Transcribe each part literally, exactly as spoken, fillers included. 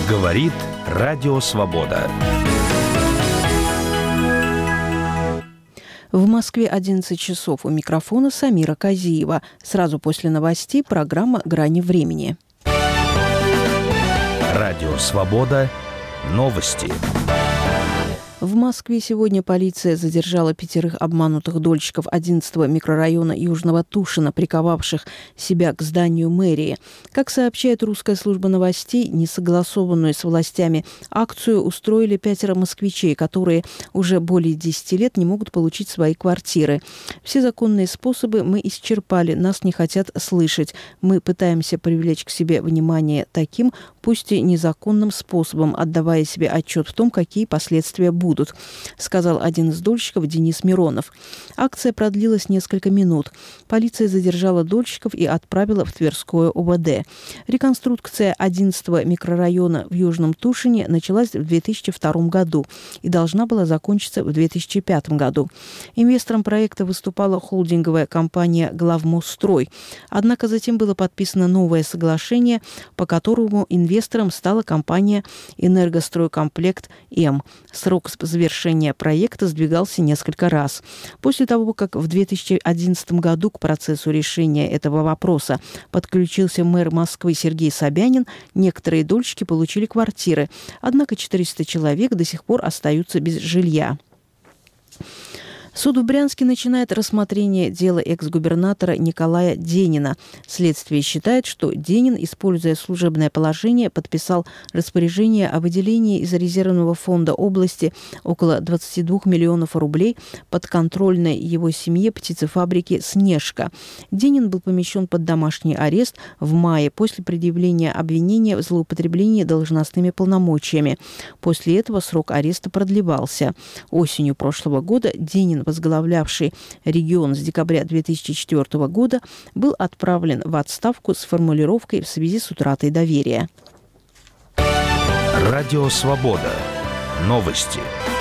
Говорит Радио Свобода. В Москве одиннадцать часов. У микрофона Самира Казиева. Сразу после новостей программа «Грани времени». Радио Свобода. Новости. В Москве сегодня полиция задержала пятерых обманутых дольщиков одиннадцатого микрорайона Южного Тушино, приковавших себя к зданию мэрии. Как сообщает русская служба новостей, несогласованную с властями акцию устроили пятеро москвичей, которые уже более десяти лет не могут получить свои квартиры. Все законные способы мы исчерпали, нас не хотят слышать. Мы пытаемся привлечь к себе внимание таким, пусть и незаконным способом, отдавая себе отчет в том, какие последствия будут. будут, сказал один из дольщиков Денис Миронов. Акция продлилась несколько минут. Полиция задержала дольщиков и отправила в Тверское ОВД. Реконструкция одиннадцатого микрорайона в Южном Тушине началась в две тысячи втором году и должна была закончиться в две тысячи пятом году. Инвестором проекта выступала холдинговая компания «Главмосстрой». Однако затем было подписано новое соглашение, по которому инвестором стала компания «Энергостройкомплект-М». Срок завершения проекта сдвигался несколько раз. После того, как в две тысячи одиннадцатом году к процессу решения этого вопроса подключился мэр Москвы Сергей Собянин, некоторые дольщики получили квартиры, однако четыреста человек до сих пор остаются без жилья. Суд в Брянске начинает рассмотрение дела экс-губернатора Николая Денина. Следствие считает, что Денин, используя служебное положение, подписал распоряжение о выделении из резервного фонда области около двадцати двух миллионов рублей подконтрольной его семье птицефабрике «Снежка». Денин был помещен под домашний арест в мае после предъявления обвинения в злоупотреблении должностными полномочиями. После этого срок ареста продлевался. Осенью прошлого года Денин, возглавлявший регион с декабря две тысячи четвёртого года, был отправлен в отставку с формулировкой «в связи с утратой доверия». Радио Свобода. Новости.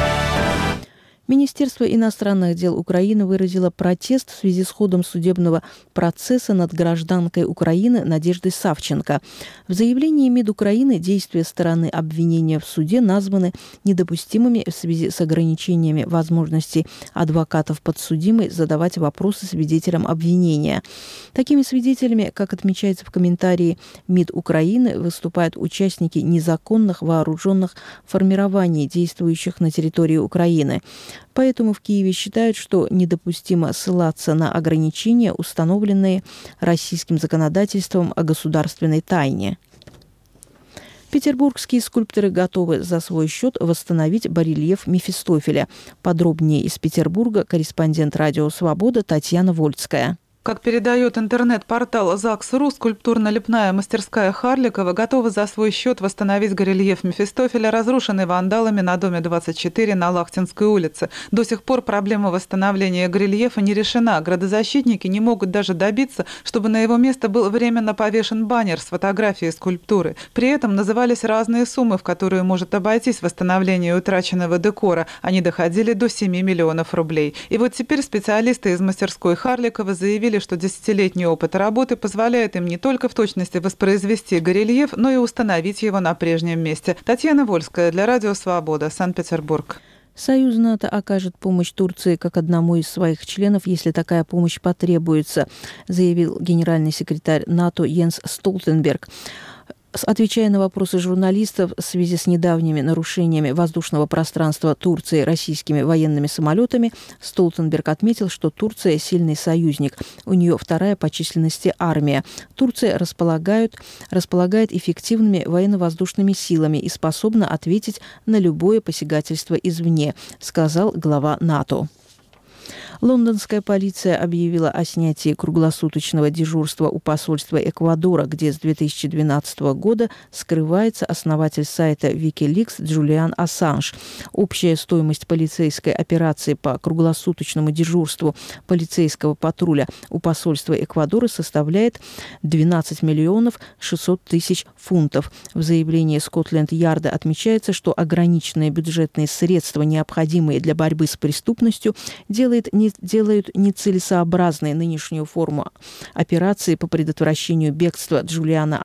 Министерство иностранных дел Украины выразило протест в связи с ходом судебного процесса над гражданкой Украины Надеждой Савченко. В заявлении МИД Украины действия стороны обвинения в суде названы недопустимыми в связи с ограничениями возможностей адвокатов подсудимой задавать вопросы свидетелям обвинения. Такими свидетелями, как отмечается в комментарии МИД Украины, выступают участники незаконных вооруженных формирований, действующих на территории Украины. Поэтому в Киеве считают, что недопустимо ссылаться на ограничения, установленные российским законодательством о государственной тайне. Петербургские скульпторы готовы за свой счет восстановить барельеф Мефистофеля. Подробнее из Петербурга корреспондент Радио Свобода Татьяна Вольская. Как передает интернет-портал ЗАГС.ру, скульптурно-лепная мастерская Харликова готова за свой счет восстановить горельеф Мефистофеля, разрушенный вандалами на доме двадцать четыре на Лахтинской улице. До сих пор проблема восстановления горельефа не решена. Градозащитники не могут даже добиться, чтобы на его место был временно повешен баннер с фотографией скульптуры. При этом назывались разные суммы, в которые может обойтись восстановление утраченного декора. Они доходили до семи миллионов рублей. И вот теперь специалисты из мастерской Харликова заявили, что десятилетний опыт работы позволяет им не только в точности воспроизвести горельеф, но и установить его на прежнем месте. Татьяна Вольская для Радио Свобода, Санкт-Петербург. Союз НАТО окажет помощь Турции как одному из своих членов, если такая помощь потребуется, заявил генеральный секретарь НАТО Йенс Столтенберг. Отвечая на вопросы журналистов в связи с недавними нарушениями воздушного пространства Турции российскими военными самолетами, Столтенберг отметил, что Турция – сильный союзник. У нее вторая по численности армия. Турция располагает, располагает эффективными военно-воздушными силами и способна ответить на любое посягательство извне, сказал глава НАТО. Лондонская полиция объявила о снятии круглосуточного дежурства у посольства Эквадора, где с две тысячи двенадцатого года скрывается основатель сайта Wikileaks Джулиан Ассанж. Общая стоимость полицейской операции по круглосуточному дежурству полицейского патруля у посольства Эквадора составляет двенадцать миллионов шестьсот тысяч фунтов. В заявлении Скотланд-Ярда отмечается, что ограниченные бюджетные средства, необходимые для борьбы с преступностью, делает не делают нецелесообразной нынешнюю форму операции по предотвращению бегства Джулиана